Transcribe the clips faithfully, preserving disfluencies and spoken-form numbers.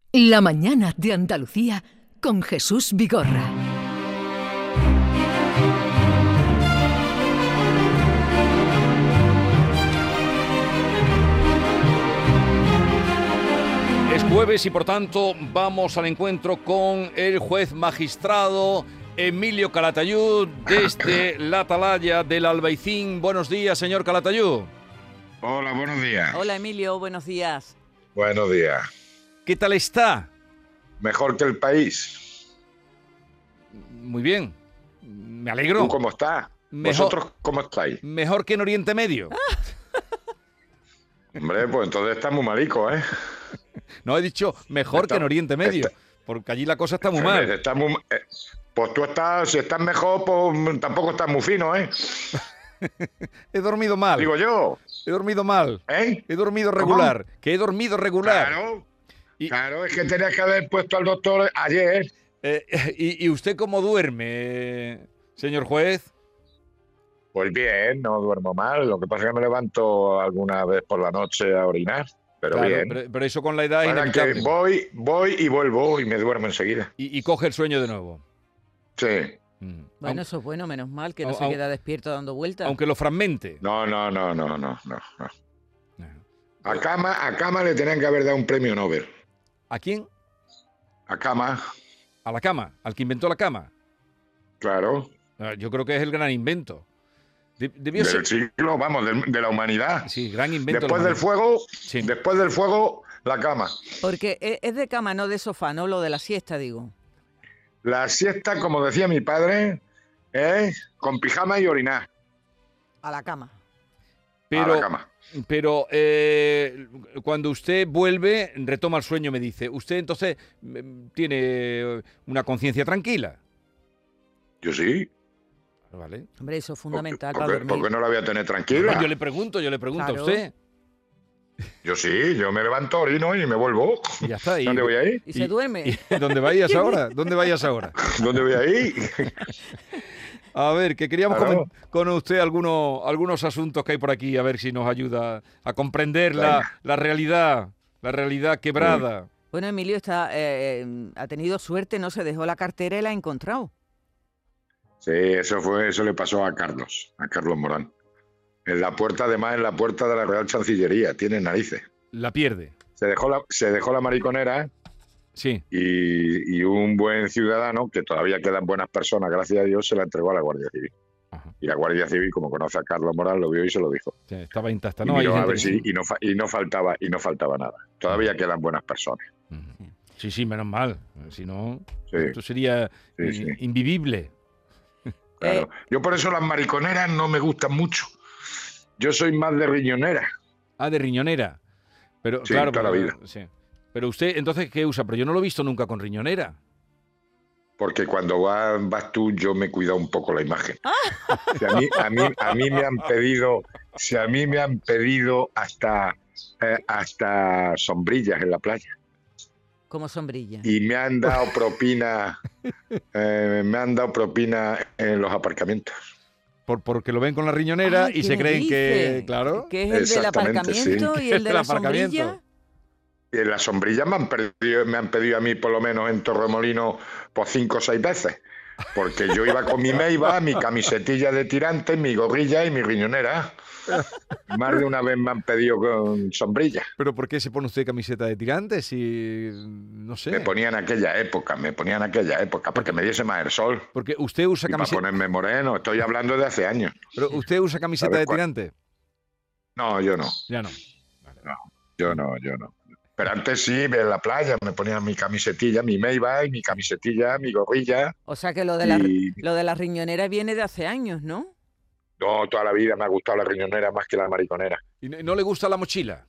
La mañana de Andalucía con Jesús Vigorra. Es jueves y por tanto vamos al encuentro con el juez magistrado Emilio Calatayud desde la Atalaya del Albaicín. Buenos días, señor Calatayud. Hola, buenos días. Hola, Emilio, buenos días. Buenos días. ¿Qué tal está? Mejor que el país. Muy bien. Me alegro. ¿Tú cómo estás? Mejor, ¿Vosotros cómo estáis? Mejor que en Oriente Medio. Hombre, pues entonces está muy malico, ¿eh? No, he dicho mejor Está, que en Oriente Medio, está, porque allí la cosa está muy mal. Está muy, eh, pues tú estás, si estás mejor, pues tampoco estás muy fino, ¿eh? He dormido mal. Digo yo. He dormido mal. ¿Eh? He dormido regular. ¿Cómo? Que he dormido regular. Claro. Y, claro, es que tenías que haber puesto al doctor ayer. Eh, y, ¿Y usted cómo duerme, señor juez? Pues bien, no duermo mal. Lo que pasa es que me levanto alguna vez por la noche a orinar. Pero claro, bien. Pero, pero eso con la edad es Para inevitable. que voy, voy y vuelvo y me duermo enseguida. Y, y coge el sueño de nuevo. Sí. Mm. Bueno, Aun, eso es bueno, menos mal que no au, se au, queda despierto dando vueltas. Aunque lo fragmente. No, no, no, no, no, no, no. No. A Cama, a Cama le tenían que haber dado un premio Nobel. ¿A quién? A Cama, A la cama. Al que inventó la cama. claro. Yo creo que es el gran invento. Debió Del ser... siglo, vamos, de, de la humanidad. Sí, gran invento. Después de del fuego, sí. después del fuego, la cama. Porque es de cama, no de sofá, no lo de la siesta, digo. La siesta, como decía mi padre, es con pijama y orinar. A la cama. Pero, a la cama. Pero eh, cuando usted vuelve, retoma el sueño, me dice. ¿Usted entonces tiene una conciencia tranquila? Yo sí. Vale. Hombre, eso es fundamental ¿Por, para por, dormir. ¿Por qué no la voy a tener tranquila? Yo le pregunto, yo le pregunto Claro. a usted. Yo sí, yo me levanto, orino y me vuelvo. Y ya está. Y, ¿Dónde voy a ir? ¿Y se duerme? Y, ¿Dónde vayas ahora? ¿Dónde vayas ahora? ¿Dónde voy a ir? A ver, que queríamos Claro. comentar con usted algunos, algunos asuntos que hay por aquí, a ver si nos ayuda a comprender la, la realidad, la realidad quebrada. Bueno, Emilio está, eh, ha tenido suerte, no se dejó la cartera y la ha encontrado. Sí, eso fue, eso le pasó a Carlos, a Carlos Morán. En la puerta, además, en la puerta de la Real Chancillería, tiene narices. La pierde. Se dejó la, se dejó la mariconera Sí. y, y un buen ciudadano, que todavía quedan buenas personas, gracias a Dios, se la entregó a la Guardia Civil. Ajá. Y la Guardia Civil, como conoce a Carlos Morán, lo vio y se lo dijo. Sí, estaba intacta. Y, No, hay miró a gente ver que si- sí. y, no, fa- y no faltaba, y no faltaba nada. Todavía quedan buenas personas. Ujú. Sí, sí, menos mal. Si no, Sí, esto sería sí, in- sí. invivible. Claro. Eh, Yo por eso las mariconeras no me gustan mucho. Yo soy más de riñonera. Ah, de riñonera. Pero, Sí, claro, toda la pero, vida. sí. Pero usted, entonces, ¿qué usa? Pero yo no lo he visto nunca con riñonera. Porque cuando vas, vas tú, yo me he cuidado un poco la imagen. Si a, mí, a, mí, a mí me han pedido, si a mí me han pedido hasta, eh, hasta sombrillas en la playa. como sombrilla. Y me han dado propina, eh, me han dado propina en los aparcamientos. Por, porque lo ven con la riñonera Ay, y ¿qué se me creen que, dice? claro. Que es el del Exactamente, aparcamiento sí. y el de El la aparcamiento. sombrilla. Y en las sombrillas me han, pedido, me han pedido a mí, por lo menos en Torremolinos, por cinco o seis veces. Porque yo iba con mi meiba, mi camisetilla de tirante, mi gorrilla y mi riñonera. Más de una vez me han pedido con sombrilla. ¿Pero por qué se pone usted camiseta de tirantes? Si, no sé. Me ponía en aquella época, me ponía en aquella época, para que me diese más el sol. Porque usted usa Y para camiseta. ponerme moreno, estoy hablando de hace años. Pero usted usa camiseta ¿Sabes de cuál? tirante. No, yo no, Ya no. yo no, yo no. Pero antes sí, en la playa me ponía mi camisetilla, mi meiba y mi camisetilla, mi gorrilla. O sea que lo de, la, Y lo de la riñonera viene de hace años, ¿no? no, toda la vida me ha gustado la riñonera más que la mariconera. ¿Y no, no le gusta la mochila?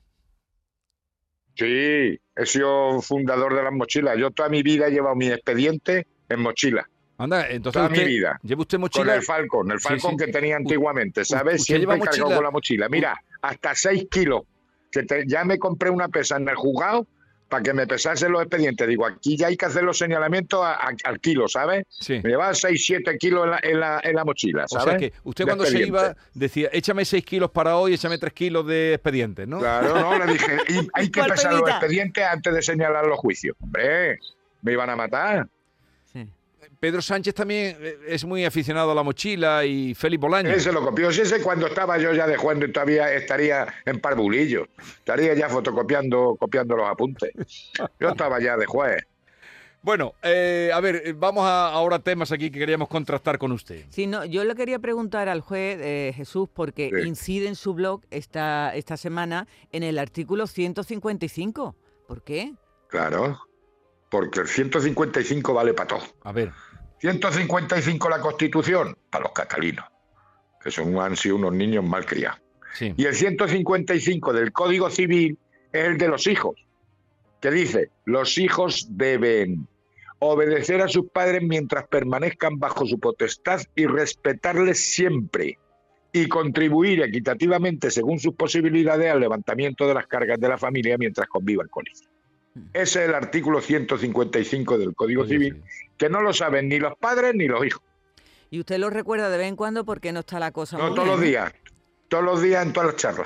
Sí, he sido fundador de las mochilas. Yo toda mi vida he llevado mi expediente en mochila. Anda, entonces Toda usted mi vida. lleva usted Con mochila. el Falcon, el Sí, Falcon sí. que tenía antiguamente, ¿sabes? usted lleva Siempre he cargado mochila- con la mochila. Mira, hasta seis kilos. Que te- ya me compré una pesa en el juzgado para que me pesasen los expedientes. Digo, aquí ya hay que hacer los señalamientos a, a, al kilo, ¿sabes? Sí. Me llevaba seis, siete kilos en la, en la, en la mochila, ¿sabes? O sea que usted cuando se iba decía, échame seis kilos para hoy, échame tres kilos de expedientes, ¿no? Claro, no, le dije, y hay que pesar los expedientes antes de señalar los juicios. Hombre, me iban a matar. Sí. Pedro Sánchez también es muy aficionado a la mochila y Félix Bolaño. Ese lo copió. Sí, ese cuando estaba yo ya de juez y todavía estaría en Parbulillo. Estaría ya fotocopiando copiando los apuntes. Yo estaba ya de juez. Bueno, eh, a ver, vamos a ahora temas aquí que queríamos contrastar con usted. Sí, no, yo le quería preguntar al juez eh, Jesús, porque sí. incide en su blog esta, esta semana en el artículo ciento cincuenta y cinco. ¿Por qué? Claro, porque el ciento cincuenta y cinco vale para todo. A ver. ciento cincuenta y cinco la Constitución, para los catalinos, que son, han sido unos niños mal criados. Sí. Y el ciento cincuenta y cinco del Código Civil es el de los hijos, que dice, los hijos deben obedecer a sus padres mientras permanezcan bajo su potestad y respetarles siempre, y contribuir equitativamente según sus posibilidades al levantamiento de las cargas de la familia mientras convivan con ellos. Ese es el artículo ciento cincuenta y cinco del Código Civil, que no lo saben ni los padres ni los hijos. ¿Y usted lo recuerda de vez en cuando porque no está la cosa No, muy todos bien, los días, todos los días en todas las charlas.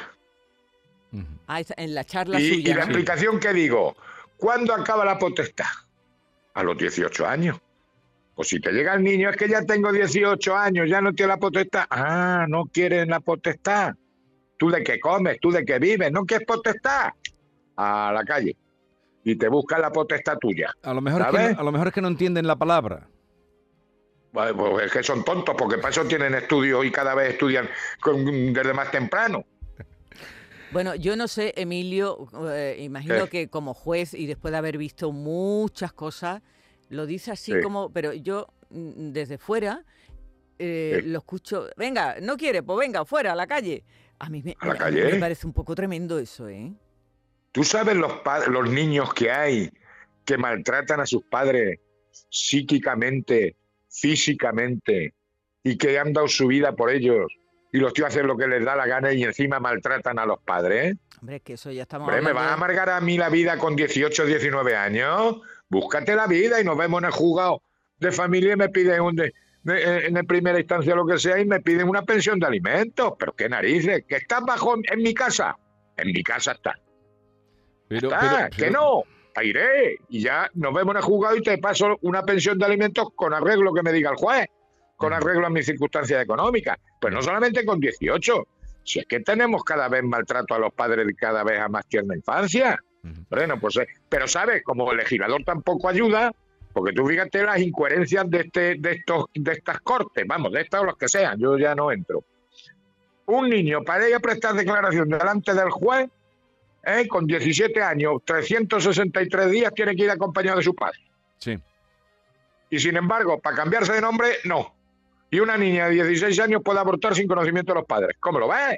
Ah, en la charla y, suya. Y la explicación que digo, ¿cuándo acaba la potestad? A los dieciocho años. Pues si te llega el niño, es que ya tengo dieciocho años, ya no tiene la potestad. Ah, no quieres la potestad. ¿Tú de qué comes? ¿Tú de qué vives? ¿No quieres potestad? A la calle. Y te buscan la potestad tuya. A lo mejor, es que, a lo mejor es que no entienden la palabra. Bueno, pues es que son tontos, porque para eso tienen estudios y cada vez estudian con, desde más temprano. Bueno, yo no sé, Emilio, eh, imagino eh. que como juez y después de haber visto muchas cosas, lo dice así sí. como, pero yo desde fuera eh, sí. lo escucho, venga, no quiere, pues venga, fuera, a la calle. A mí me, ¿A la a calle? mí me parece un poco tremendo eso, ¿eh? ¿Tú sabes los, los niños que hay que maltratan a sus padres psíquicamente, físicamente, y que han dado su vida por ellos, y los tíos hacen lo que les da la gana y encima maltratan a los padres? Hombre, es que eso ya estamos Hombre, ¿me vas a amargar a mí la vida con dieciocho, diecinueve años? Búscate la vida y nos vemos en el juzgado de familia y me piden un de, de, en primera instancia lo que sea y me piden una pensión de alimentos. ¿Pero qué narices? ¿Que estás bajo en mi casa? En mi casa está. Pero, está, pero, pero, que no, iré y ya nos vemos en el juzgado y te paso una pensión de alimentos con arreglo que me diga el juez, con arreglo a mis circunstancias económicas. Pues no solamente con dieciocho, si es que tenemos cada vez maltrato a los padres cada vez a más tierna infancia. Bueno, pues, eh, pero sabes, como el legislador tampoco ayuda, porque tú fíjate las incoherencias de este, de estos, de estas cortes, vamos, de estas o los que sean, yo ya no entro. Un niño para ir a prestar declaración delante del juez, eh, con diecisiete años, trescientos sesenta y tres días, tiene que ir acompañado de su padre. Sí. Y sin embargo, para cambiarse de nombre, no. Y una niña de dieciséis años puede abortar sin conocimiento de los padres. ¿Cómo lo ves?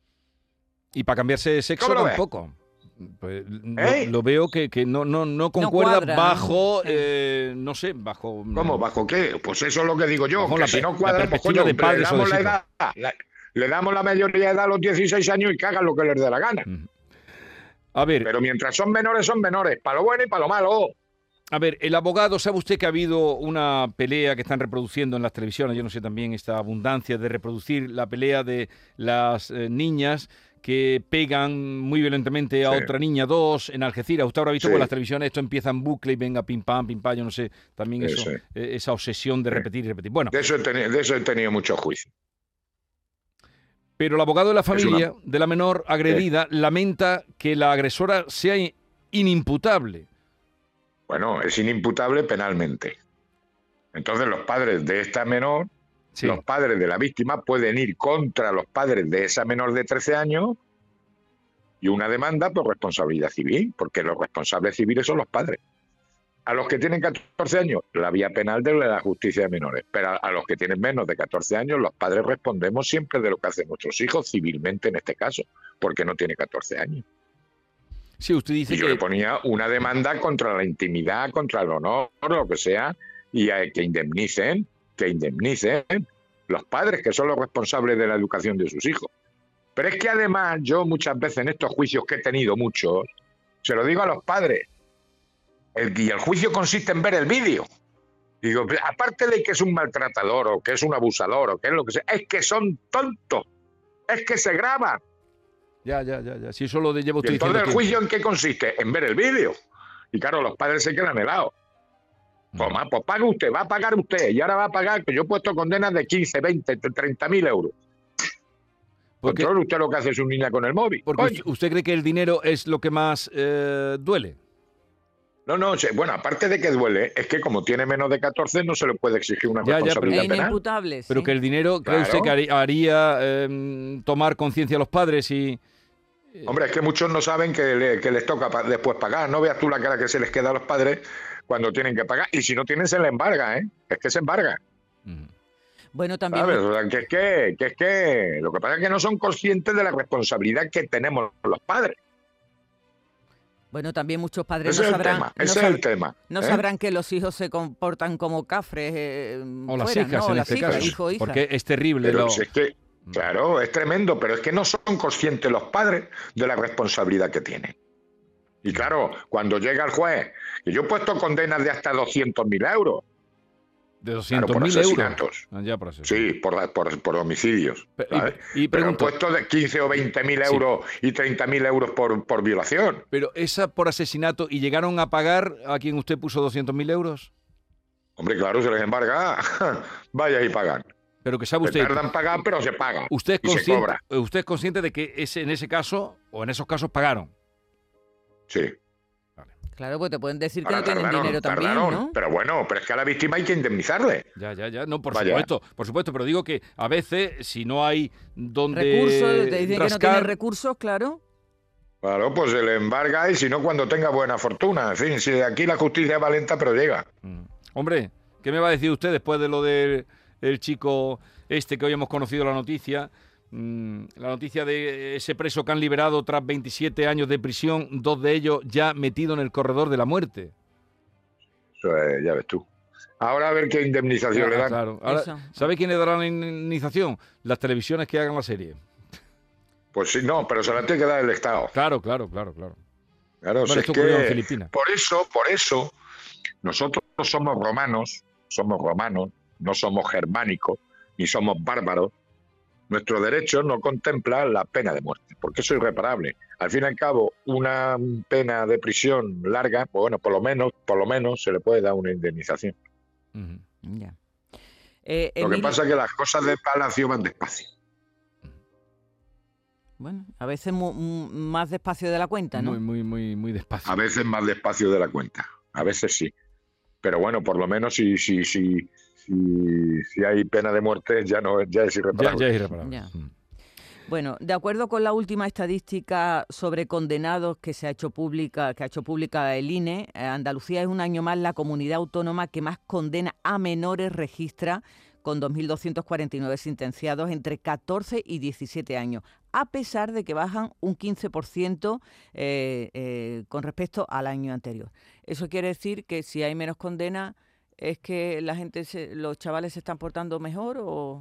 Y para cambiarse de sexo tampoco. Pues, ¿Eh? lo, lo veo que, que no, no, no concuerda no cuadra, bajo, ¿no? Eh, no sé, bajo... ¿Cómo? ¿Bajo qué? Pues eso es lo que digo yo, que la, si no cuadra, pues coño, de le damos la edad, la, le damos la mayoría de edad a los dieciséis años y que hagan lo que les dé la gana. A ver... Pero mientras son menores, son menores, para lo bueno y para lo malo. A ver, el abogado, ¿sabe usted que ha habido una pelea que están reproduciendo en las televisiones? Yo no sé también esta abundancia de reproducir la pelea de las eh, niñas que pegan muy violentamente a sí. otra niña, dos, en Algeciras. Usted habrá visto sí. con las televisiones, esto empieza en bucle y venga pim pam, pim pam, yo no sé, también sí, eso, sí. Eh, esa obsesión de repetir y repetir. Bueno, de eso he tenido, de eso he tenido mucho juicio. Pero el abogado de la familia una... de la menor agredida sí. lamenta que la agresora sea inimputable. Bueno, es inimputable penalmente. Entonces los padres de esta menor, sí. los padres de la víctima pueden ir contra los padres de esa menor de trece años y una demanda por responsabilidad civil, porque los responsables civiles son los padres. A los que tienen catorce años, la vía penal de la justicia de menores, pero a los que tienen menos de catorce años, los padres respondemos siempre de lo que hacen nuestros hijos, civilmente en este caso, porque no tiene catorce años. Sí, usted dice y yo que... le ponía una demanda contra la intimidad, contra el honor, lo que sea, y a que indemnicen, que indemnicen los padres, que son los responsables de la educación de sus hijos. Pero es que además yo muchas veces en estos juicios que he tenido muchos, se lo digo a los padres, el, y el juicio consiste en ver el vídeo. Digo, aparte de que es un maltratador o que es un abusador o que es lo que sea, es que son tontos, es que se graban. Ya, ya, ya, ya. Si eso lo de llevo usted Y entonces diciendo el juicio tiempo. ¿en qué consiste? En ver el vídeo. Y claro, los padres se quedan helados. Toma, pues paga usted, va a pagar usted, y ahora va a pagar, que yo he puesto condenas de quince, veinte, treinta mil euros. Porque, Controle usted lo que hace su niña con el móvil. porque usted, usted cree que el dinero es lo que más eh, duele. No, no, bueno, aparte de que duele, es que como tiene menos de catorce no se le puede exigir una Ya, ya, responsabilidad Es penal. inimputable, Pero sí. que el dinero, ¿cree Claro. usted que haría, haría, eh, tomar conciencia a los padres y... Hombre, es que muchos no saben que, le- que les toca pa- después pagar. No veas tú la cara que se les queda a los padres cuando tienen que pagar. Y si no tienen, se les embarga, ¿eh? Es que se embarga. Mm. Bueno, también... ¿Sabes? O sea, que es que, que es que lo que pasa es que no son conscientes de la responsabilidad que tenemos los padres. Bueno, también muchos padres Ese no es el sabrán, tema, no ese es sab- el tema. no ¿eh? sabrán que los hijos se comportan como cafres eh, O las fuera, hijas, ¿no? O en las este hijas, caso. hijo, hija. Porque es terrible. Pero lo- si es que, claro, es tremendo, pero es que no son conscientes los padres de la responsabilidad que tienen. Y claro, cuando llega el juez, y yo he puesto condenas de hasta doscientos mil euros. De Claro, doscientos por mil euros. asesinatos. Ah, ya por asesinatos. Sí, por, por, por homicidios. Pe- ¿sabes? y- y Pero han pregunto- puesto de quince o veinte mil Sí. euros y treinta mil euros por, por violación. Pero esa por asesinato, ¿y llegaron a pagar a quien usted puso doscientos mil euros? Hombre, claro, se les embarga. Vaya y pagan. Pero que sabe Se usted... tardan en pagar, pero se paga. Usted es, y se consciente, cobra. usted es consciente de que ese, en ese caso, o en esos casos, pagaron. Sí. Claro, pues te pueden decir que Ahora no tienen tardaron, dinero también, tardaron. ¿no? Pero bueno, pero es que a la víctima hay que indemnizarle. Ya, ya, ya. No, por Vaya. supuesto, por supuesto. Pero digo que a veces, si no hay donde Recursos, te dicen que no rascar, tienen recursos, claro. Claro, pues se le embarga y si no, cuando tenga buena fortuna. En fin, si aquí la justicia es valenta, pero llega. Mm. Hombre, ¿qué me va a decir usted después de lo del el chico este que hoy hemos conocido la noticia? Mm, la noticia de ese preso que han liberado tras veintisiete años de prisión, dos de ellos ya metidos en el corredor de la muerte. Eso es, ya ves tú. Ahora a ver qué indemnización Ah, le dan. claro. Ahora, Eso. ¿sabe quién le dará la indemnización? Las televisiones que hagan la serie. Pues sí, no, pero se la tiene que dar el Estado. Claro, claro, claro, claro. Claro, Bueno, si esto es ocurrió en que Filipinas. por eso, por eso, nosotros somos romanos, somos romanos, no somos germánicos, ni somos bárbaros. Nuestro derecho no contempla la pena de muerte, porque eso es irreparable. Al fin y al cabo, una pena de prisión larga, pues bueno, por lo menos, por lo menos se le puede dar una indemnización. Ujú. Ya. Eh, Lo que Emilio- pasa es que las cosas de Palacio van despacio. Bueno, a veces mu- mu- más despacio de la cuenta, ¿no? Muy, muy, muy, muy despacio. A veces más despacio de la cuenta, a veces sí. Pero bueno, por lo menos si, si, si, si, si hay pena de muerte ya no ya es Ya, irreparable. ya es irreparable. Ya. Mm. Bueno, de acuerdo con la última estadística sobre condenados que se ha hecho pública, que ha hecho pública el I N E, eh, Andalucía es un año más la comunidad autónoma que más condena a menores registra, con dos mil doscientos cuarenta y nueve sentenciados entre catorce y diecisiete años, a pesar de que bajan un quince por ciento eh, eh, con respecto al año anterior. Eso quiere decir que si hay menos condenas, ¿es que la gente, se- los chavales se están portando mejor o...?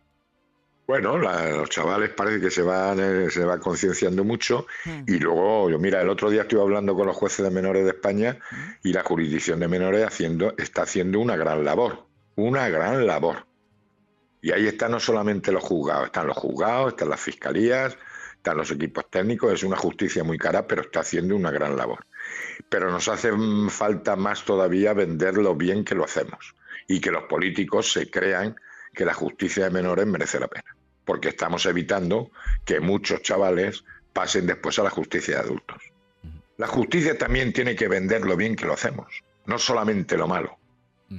Bueno, la- los chavales parece que se van eh, se va concienciando mucho Hmm. y luego, yo mira, el otro día estuve hablando con los jueces de menores de España y la jurisdicción de menores haciendo está haciendo una gran labor, una gran labor. Y ahí están no solamente los juzgados, están los juzgados, están las fiscalías, están los equipos técnicos, es una justicia muy cara, pero está haciendo una gran labor. Pero nos hace mm, falta más todavía vender lo bien que lo hacemos y que los políticos se crean que la justicia de menores merece la pena, porque estamos evitando que muchos chavales pasen después a la justicia de adultos. La justicia también tiene que vender lo bien que lo hacemos, no solamente lo malo. Ujú.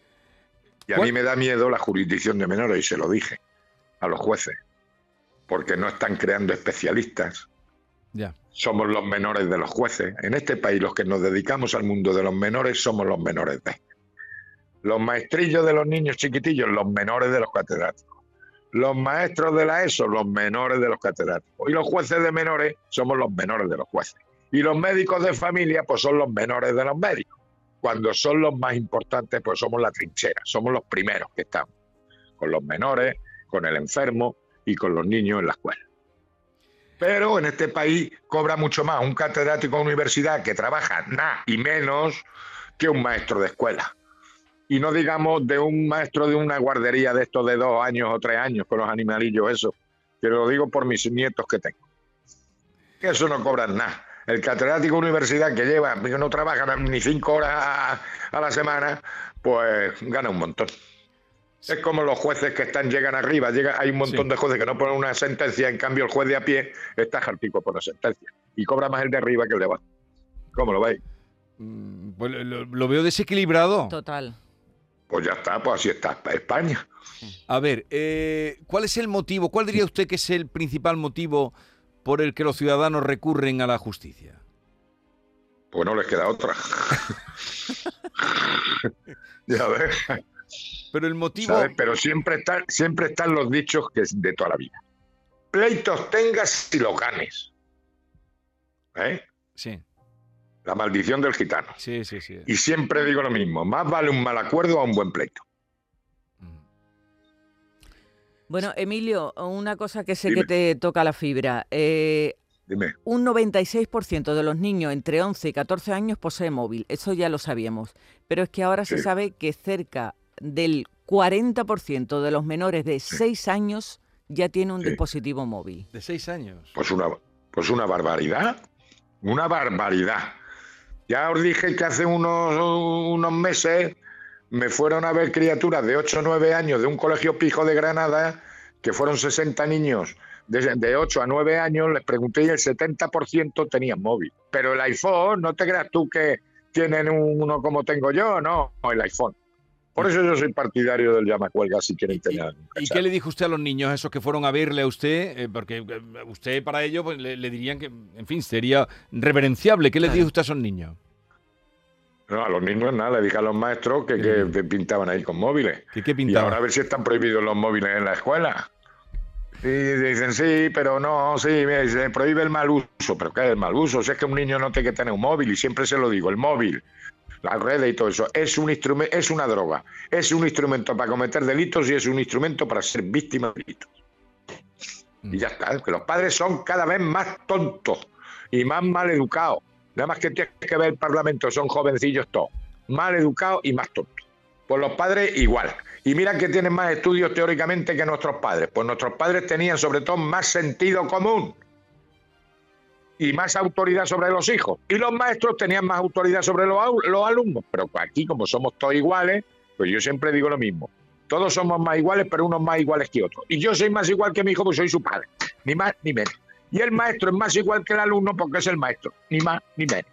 Y a ¿Cuál- mí me da miedo la jurisdicción de menores, y se lo dije a los jueces, porque no están creando especialistas. Ya. Somos los menores de los jueces. En este país los que nos dedicamos al mundo de los menores somos los menores de. Los maestrillos de los niños chiquitillos, los menores de los catedráticos. Los maestros de la ESO, los menores de los catedráticos. Y los jueces de menores somos los menores de los jueces. Y los médicos de familia, pues son los menores de los médicos. Cuando son los más importantes, pues somos la trinchera, somos los primeros que estamos. Con los menores, con el enfermo y con los niños en la escuela. Pero en este país cobra mucho más un catedrático de universidad que trabaja nada y menos que un maestro de escuela. Y no digamos de un maestro de una guardería de estos de dos años o tres años con los animalillos, eso. Que lo digo por mis nietos que tengo. Que eso no cobran nada. El catedrático de universidad que lleva, que no trabaja ni cinco horas a, a la semana, pues gana un montón. Es como los jueces que están llegan arriba, llega, hay un montón sí. de jueces que no ponen una sentencia, en cambio el juez de a pie está jalpico por la sentencia y cobra más el de arriba que el de abajo. ¿Cómo lo veis? Mm, pues lo, lo veo desequilibrado. Total. Pues ya está, pues así está España. A ver, eh, ¿cuál es el motivo? ¿Cuál diría usted que es el principal motivo por el que los ciudadanos recurren a la justicia? Pues no les queda otra. Ya ves. Pero el motivo... ¿Sabes? Pero siempre están, siempre están los dichos que es de toda la vida. Pleitos tengas y los ganes. ¿Eh? Sí. La maldición del gitano. Sí, sí, sí. Y siempre digo lo mismo. Más vale un mal acuerdo a un buen pleito. Bueno, Emilio, una cosa que sé Dime. que te toca la fibra. Eh, Dime. Un noventa y seis por ciento de los niños entre once y catorce años posee móvil. Eso ya lo sabíamos. Pero es que ahora Sí. se sabe que cerca del cuarenta por ciento de los menores de Sí. seis años ya tiene un Sí. dispositivo móvil. De seis años. Pues una, pues una barbaridad. Una barbaridad. Ya os dije que hace unos, unos meses me fueron a ver criaturas de ocho o nueve años de un colegio pijo de Granada, que fueron sesenta niños de, de ocho a nueve años, les pregunté y el setenta por ciento tenían móvil. Pero el iPhone, no te creas tú que tienen uno como tengo yo, no, el iPhone. Por eso yo soy partidario del llamacuelga si quieren tener. ¿Y, ¿Y qué le dijo usted a los niños, esos que fueron a verle a usted? Eh, porque eh, usted para ello pues, le, le dirían que, en fin, sería reverenciable. ¿Qué le dijo usted a esos niños? No, a los niños nada, le dije a los maestros que, que, que pintaban ahí con móviles. ¿Qué, qué Y pintaban? ahora a ver si están prohibidos los móviles en la escuela. Y dicen, sí, pero no, sí, mira, se prohíbe el mal uso. ¿Pero qué es el mal uso? Si es que un niño no tiene que tener un móvil, y siempre se lo digo, el móvil, las redes y todo eso, es un instrumento, es una droga, es un instrumento para cometer delitos y es un instrumento para ser víctima de delitos. Mm. Y ya está, que los padres son cada vez más tontos y más mal educados. Nada más que tienes que ver el Parlamento, son jovencillos todos, mal educados y más tontos. Pues los padres igual. Y mira que tienen más estudios teóricamente que nuestros padres. Pues nuestros padres tenían sobre todo más sentido común y más autoridad sobre los hijos. Y los maestros tenían más autoridad sobre los, los alumnos. Pero aquí, como somos todos iguales, pues yo siempre digo lo mismo. Todos somos más iguales, pero unos más iguales que otros. Y yo soy más igual que mi hijo, porque soy su padre. Ni más ni menos. Y el maestro es más igual que el alumno porque es el maestro. Ni más ni menos.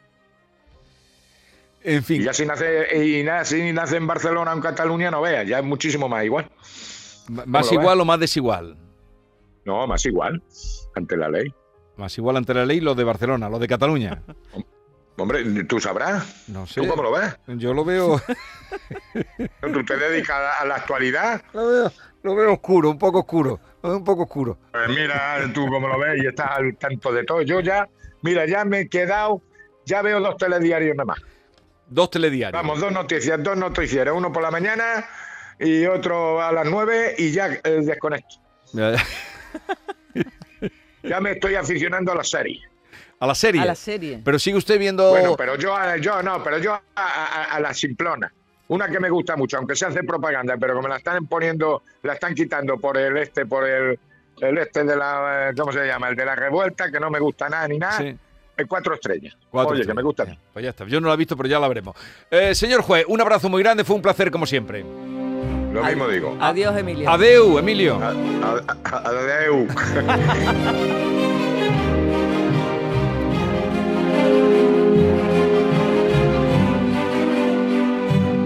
En fin. Y ya si nace, y nada, si nace en Barcelona o en Cataluña, no veas, ya es muchísimo más igual. ¿Más igual ves? O más desigual? No, más igual, ante la ley. Más igual ante la ley los de Barcelona, los de Cataluña. Hombre, ¿tú sabrás? No sé. ¿Tú cómo lo ves? Yo lo veo... ¿Tú te dedicas a la actualidad? Lo veo, lo veo oscuro, un poco oscuro. Un poco oscuro. Pues mira, tú cómo lo ves y estás al tanto de todo. Yo ya, mira, ya me he quedado, ya veo dos telediarios nada más. Dos telediarios. Vamos, dos noticias, dos noticieros, uno por la mañana y otro a las nueve y ya eh, desconecto. Ya, ya. Ya me estoy aficionando a la serie. ¿A la serie? A la serie. Pero sigue usted viendo... Bueno, pero yo, yo no, pero yo a, a, a la simplona. Una que me gusta mucho, aunque se hace propaganda, pero que me la están poniendo, la están quitando por el este, por el, el este de la, ¿cómo se llama? El de la revuelta, que no me gusta nada ni nada. Sí. El cuatro estrellas. Cuatro Oye, estrellas. Que me gusta a mí. Pues ya está. Yo no la he visto, pero ya la veremos. Eh, señor juez, un abrazo muy grande. Fue un placer, como siempre. Lo mismo digo. Adiós, Emilio. Adeu, Emilio. A, a, a, adeu.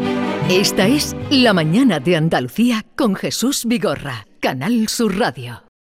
Esta es La Mañana de Andalucía con Jesús Vigorra, Canal Sur Radio.